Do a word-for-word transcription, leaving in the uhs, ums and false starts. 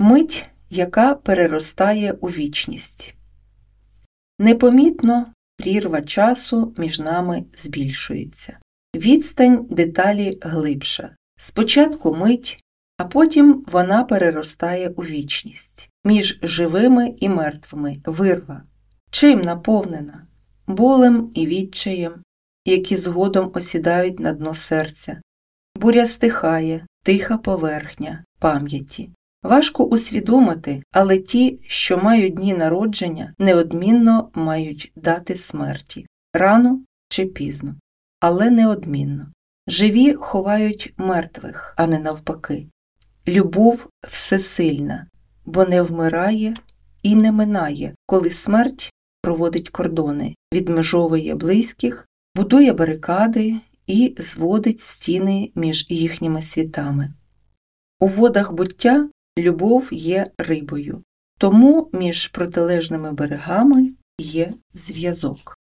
Мить, яка переростає у вічність. Непомітно прірва часу між нами збільшується. Відстань деталі глибша. Спочатку мить, а потім вона переростає у вічність. Між живими і мертвими вирва. Чим наповнена? Болем і відчаєм, які згодом осідають на дно серця. Буря стихає, тиха поверхня пам'яті. Важко усвідомити, але ті, що мають дні народження, неодмінно мають дати смерті. Рано чи пізно, але неодмінно. Живі ховають мертвих, а не навпаки. Любов всесильна, бо не вмирає і не минає, коли смерть проводить кордони, відмежовує близьких, будує барикади і зводить стіни між їхніми світами. У водах буття любов є рибою, тому між протилежними берегами є зв'язок.